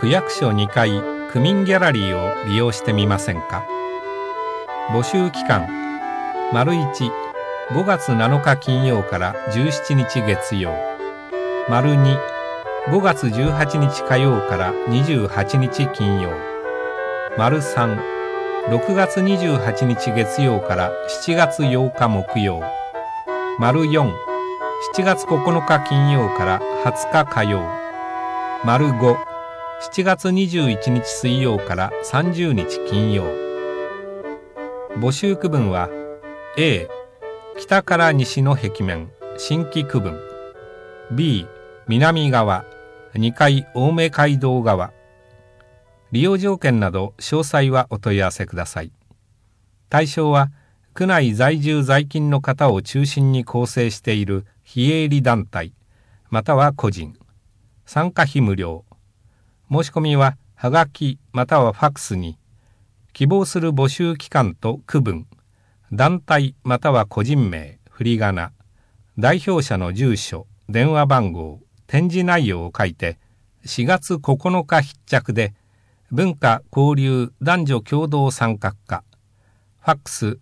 区役所2階区民ギャラリーを利用してみませんか。募集期間、1、5月7日金曜から17日月曜。2、5月18日火曜から28日金曜。3、6月28日月曜から7月8日木曜。4、7月9日金曜から20日火曜。5、7月21日水曜から30日金曜。募集区分は A、北から西の壁面新規区分、 B、南側2階青梅街道側。利用条件など詳細はお問い合わせください。対象は区内在住在勤の方を中心に構成している非営利団体または個人。参加費無料。申し込みははがきまたはファックスに希望する募集期間と区分、団体または個人名、振り仮名、代表者の住所、電話番号、展示内容を書いて4月9日必着で文化交流男女共同参画課ファックス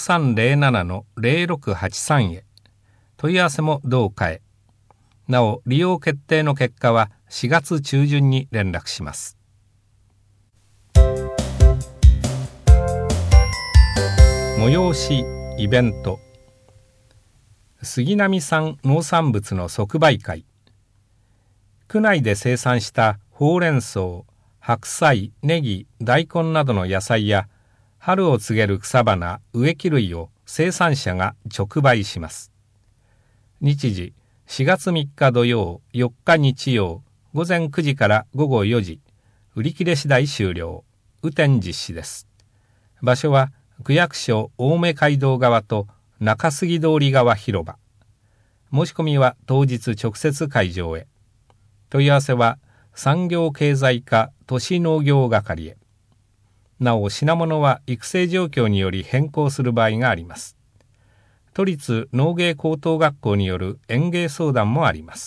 5307-0683 へ。問い合わせも同課へ。なお利用決定の結果は4月中旬に連絡します。催しイベント、杉並産農産物の即売会。区内で生産したほうれん草、白菜、ネギ、大根などの野菜や春を告げる草花、植木類を生産者が直売します。日時4月3日土曜、4日日曜、午前9時から午後4時、売り切れ次第終了。雨天実施です。場所は区役所青梅街道側と中杉通り側広場。申し込みは当日直接会場へ。問い合わせは産業経済課都市農業係へ。なお品物は育成状況により変更する場合があります。都立農芸高等学校による園芸相談もあります。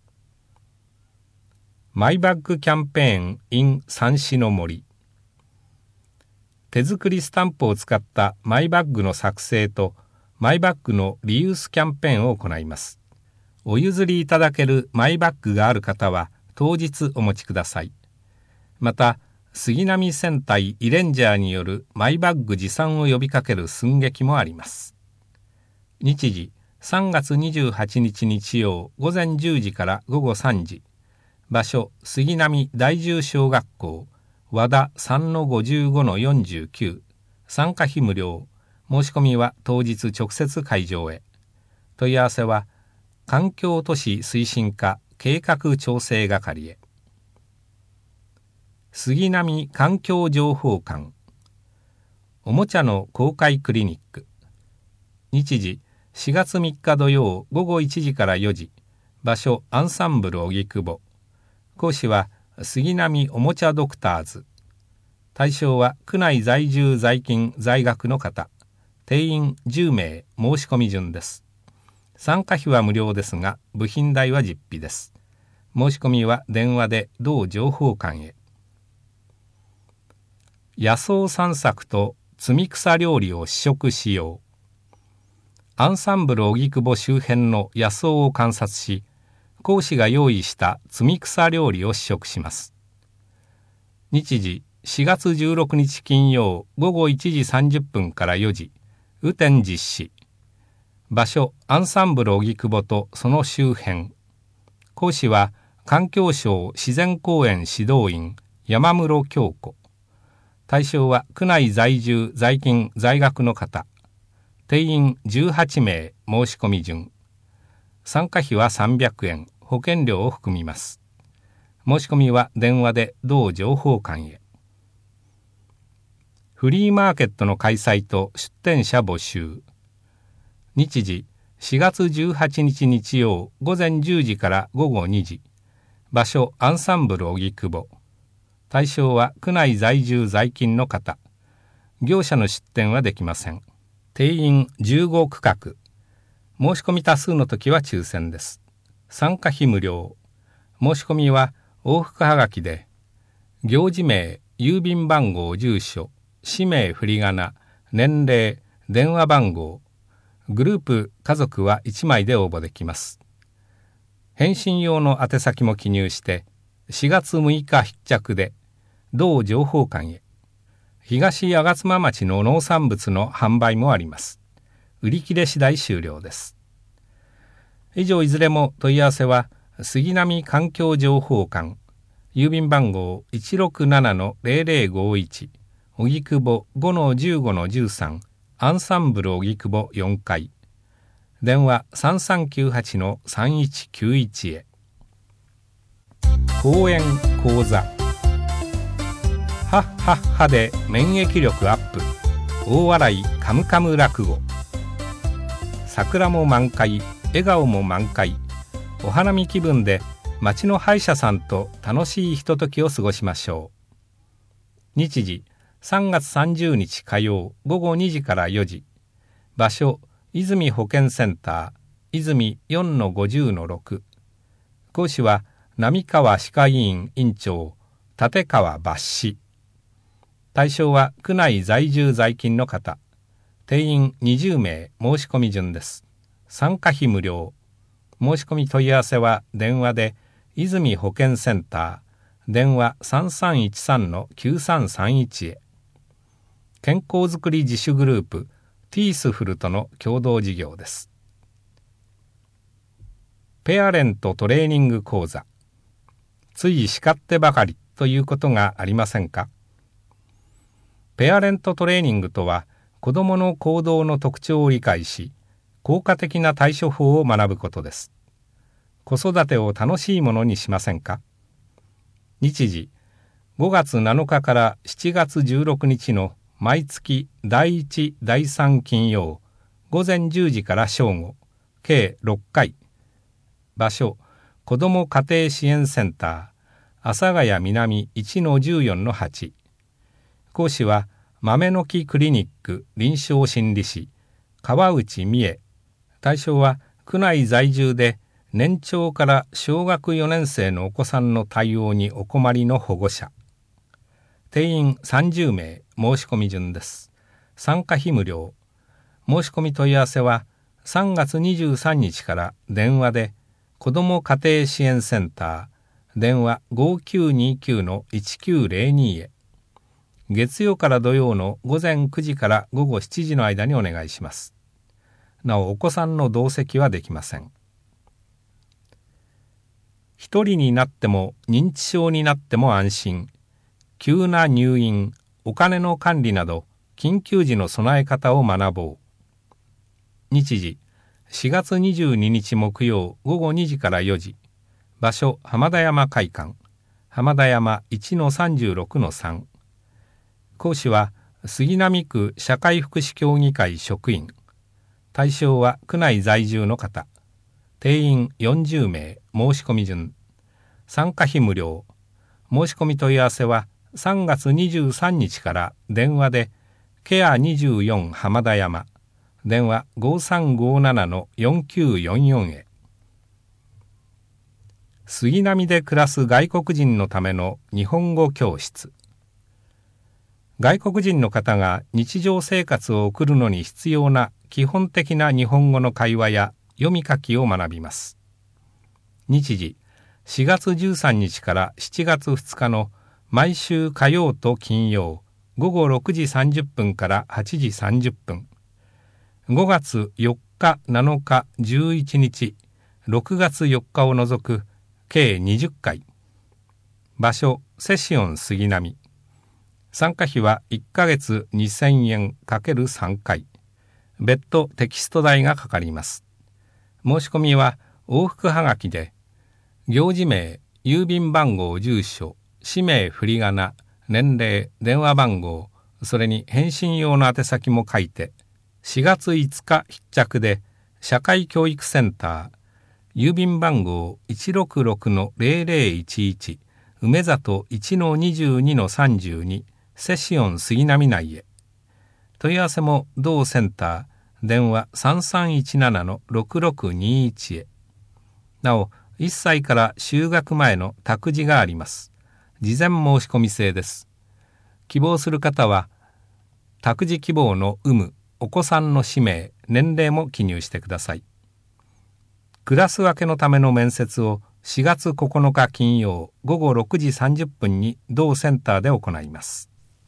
マイバッグキャンペーン in 三種の森。手作りスタンプを使ったマイバッグの作成とマイバッグのリユースキャンペーンを行います。お譲りいただけるマイバッグがある方は当日お持ちください。また杉並戦隊イレンジャーによるマイバッグ持参を呼びかける寸劇もあります。日時3月28日日曜午前10時から午後3時。場所杉並第10小学校和田 3-55-49。参加費無料。申し込みは当日直接会場へ。問い合わせは環境都市推進課計画調整係へ。杉並環境情報館。おもちゃの公開クリニック。日時4月3日土曜午後1時から4時。場所アンサンブル荻窪。講師は杉並おもちゃドクターズ。対象は区内在住在勤在学の方。定員10名。申し込み順です。参加費は無料ですが部品代は実費です。申し込みは電話で同情報館へ。野草散策と摘み草料理を試食しよう。アンサンブル荻窪周辺の野草を観察し、講師が用意した摘み草料理を試食します。日時4月16日金曜午後1時30分から4時。雨天実施。場所アンサンブル荻窪とその周辺。講師は環境省自然公園指導員山室京子。対象は区内在住在勤在学の方。定員18名。申し込み順。参加費は300円。保険料を含みます。申し込みは電話で同情報館へ。フリーマーケットの開催と出店者募集。日時4月18日日曜午前10時から午後2時。場所アンサンブル荻窪。対象は区内在住在勤の方。業者の出店はできません。定員15区画。申し込み多数の時は抽選です。参加費無料。申し込みは往復はがきで行事名、郵便番号、住所、氏名、振り仮名、年齢、電話番号、グループ、家族は1枚で応募できます。返信用の宛先も記入して、4月6日必着で、同情報館へ。東吾妻町の農産物の販売もあります。売り切れ次第終了です。以上いずれも問い合わせは、杉並環境情報館、郵便番号 167-0051、荻窪 5-15-13、アンサンブル荻窪4階。電話 3398-3191 へ。講演講座。はっはっはで免疫力アップ。大笑いカムカム落語。桜も満開、笑顔も満開。お花見気分で町の歯医者さんと楽しいひとときを過ごしましょう。日時3月30日火曜午後2時から4時。場所泉保健センター泉 4-50-6。講師は並川歯科医院院長立川抜歯。対象は区内在住在勤の方。定員20名。申し込み順です。参加費無料。申し込み問い合わせは電話で泉保健センター電話 3313-9331 へ。健康づくり自主グループティースフルとの共同事業です。ペアレントトレーニング講座。つい叱ってばかりということがありませんか？ペアレントトレーニングとは、子どもの行動の特徴を理解し、効果的な対処法を学ぶことです。子育てを楽しいものにしませんか？日時、5月7日から7月16日の毎月第1、第3金曜、午前10時から正午、計6回。場所、子ども家庭支援センター、阿佐ヶ谷南 1-14-8。講師は、豆の木クリニック臨床心理士、川内美恵。対象は、区内在住で、年長から小学4年生のお子さんの対応にお困りの保護者。定員30名。申し込み順です。参加費無料。申し込み問い合わせは、3月23日から電話で、子ども家庭支援センター、電話 5929-1902 へ。月曜から土曜の午前9時から午後7時の間にお願いします。なお、お子さんの同席はできません。一人になっても認知症になっても安心。急な入院、お金の管理など、緊急時の備え方を学ぼう。日時、4月22日木曜午後2時から4時。場所、浜田山会館。浜田山 1-36-3。講師は、杉並区社会福祉協議会職員。対象は区内在住の方。定員40名。申し込み順。参加費無料。申し込み問い合わせは3月23日から電話でケア24浜田山。電話 5357-4944 へ。杉並で暮らす外国人のための日本語教室。外国人の方が日常生活を送るのに必要な基本的な日本語の会話や読み書きを学びます。日時、4月13日から7月2日の毎週火曜と金曜、午後6時30分から8時30分。5月4日、7日、11日、6月4日を除く計20回。場所、セシオン杉並。参加費は1ヶ月2000円 ×3 回。別途テキスト代がかかります。申し込みは往復はがきで、行事名、郵便番号、住所、氏名、振り仮名、年齢、電話番号、それに返信用の宛先も書いて、4月5日必着で、社会教育センター、郵便番号 166-0011、梅里 1-22-32、セシオン杉並内へ。問い合わせも同センター、電話 3317-6621 へ。なお、1歳から就学前の託児があります。 事前申し込み制です。希望する方は託児希望の有無、お子さんの氏名、年齢も記入してください。クラス分けのための面接を4月9日金曜午後6時30分に同センターで行います。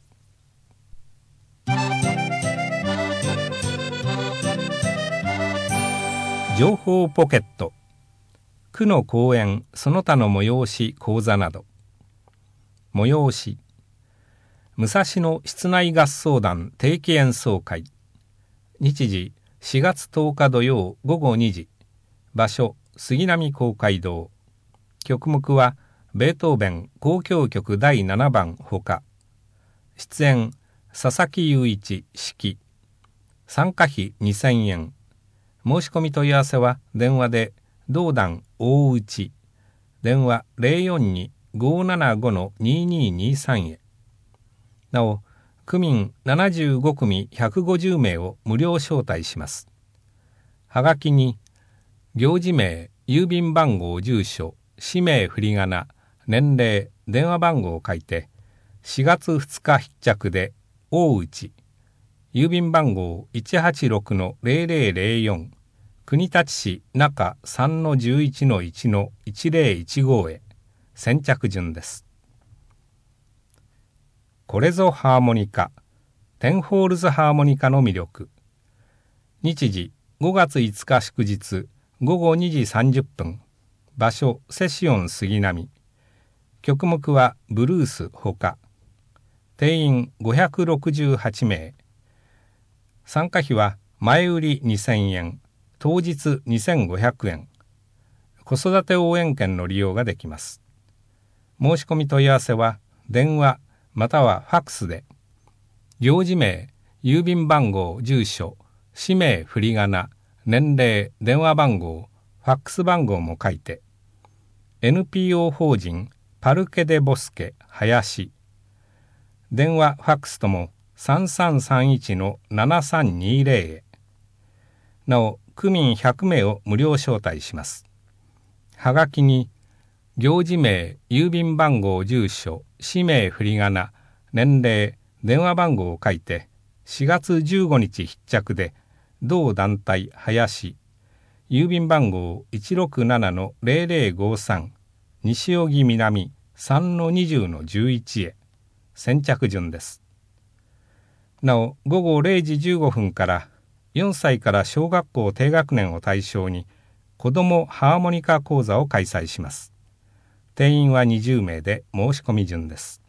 情報ポケット。区の講演その他の催し講座など。催し。武蔵野室内合奏団定期演奏会。日時4月10日土曜午後2時。場所杉並公会堂。曲目はベートーベン交響曲第7番ほか。出演佐々木雄一指揮。参加費2000円。申し込み問い合わせは電話で同団大内。電話 042-575-2223 へ。なお、区民75組150名を無料招待します。はがきに行事名、郵便番号、住所、氏名、振り仮名、年齢、電話番号を書いて、4月2日必着で大内、郵便番号 186-0004、国立市中 3-11-1-1015 へ、先着順です。これぞハーモニカ、テンホールズハーモニカの魅力。日時5月5日祝日午後2時30分。場所セシオン杉並。曲目はブルースほか。定員568名。参加費は前売り2000円、当日2500円。子育て応援券の利用ができます。申し込み問い合わせは電話またはファックスで、行事名、郵便番号、住所、氏名、振り仮名、年齢、電話番号、ファックス番号も書いて、NPO 法人パルケ・デ・ボスケ林、電話ファックスとも 3331-7320 へ。なお、区民100名を無料招待します。はがきに行事名、郵便番号、住所、氏名、振り仮名、年齢、電話番号を書いて4月15日必着で同団体林、郵便番号 167-0053 西荻南 3-20-11 へ、先着順です。なお、午後0時15分から4歳から小学校低学年を対象に子どもハーモニカ講座を開催します。定員は20名で申し込み順です。